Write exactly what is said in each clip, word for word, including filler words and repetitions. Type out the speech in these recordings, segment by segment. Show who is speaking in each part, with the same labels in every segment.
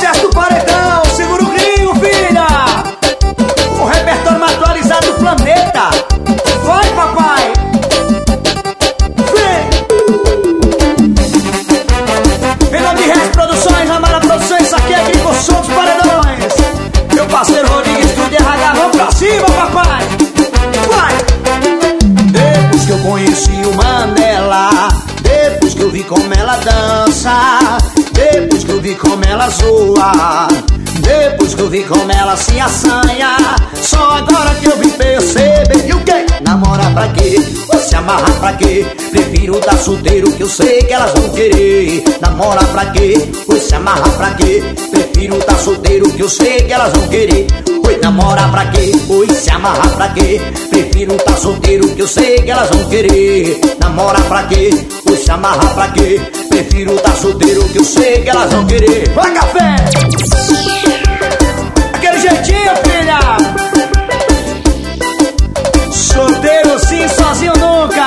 Speaker 1: sucesso do paredão, segura o gringo, filha. O repertório mais atualizado do planeta. Vai, papai. Vem. Em nome de Reis Produções, Amara Produções, isso aqui é Gringo Som dos Paredões. Meu parceiro Rodrigues, Estúdio R H, vamos pra cima, papai. Vai. Depois que eu conheci o Mandela, depois que eu vi como ela dança, depois que eu vi como ela zoa, depois que eu vi como ela se assanha, só agora que eu vim perceber. E o que? Namorar pra quê? Ou se amarrar pra quê? Prefiro dar solteiro que eu sei que elas vão querer. Namorar pra quê? Ou se amarrar pra quê? Prefiro dar solteiro que eu sei que elas vão querer. Oi, namorar pra quê? Oi, se amarrar pra quê? Prefiro tá solteiro que eu sei que elas vão querer. Namorar pra quê? Oi, se amarrar pra quê? Prefiro tá solteiro que eu sei que elas vão querer. Vai, café! Aquele jeitinho, filha! Solteiro sim, sozinho nunca!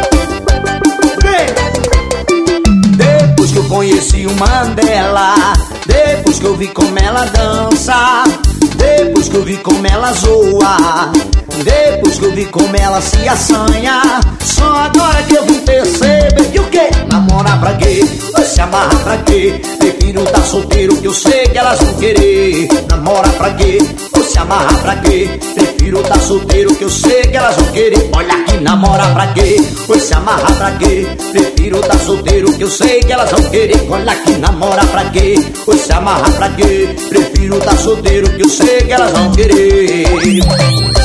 Speaker 1: Vem! Depois que eu conheci o Mandela, depois que eu vi como ela dança, depois que eu vi como ela zoa, depois que eu vi como ela se assanha, só agora que eu vim perceber. E o que? Namorar pra quê? Vai se amarrar pra quê? Prefiro tá solteiro que eu sei que elas vão querer. Namorar pra quê? Vai se amarrar pra quê? Prefiro tá solteiro que eu sei que elas vão querer. Olha aqui, namorar pra quê? Vai se amarrar pra quê? Prefiro tá solteiro que eu sei que elas vão querer. Olha aqui, namorar pra quê? Vai se amarrar pra quê? Prefiro tá solteiro que eu sei que elas vão querer.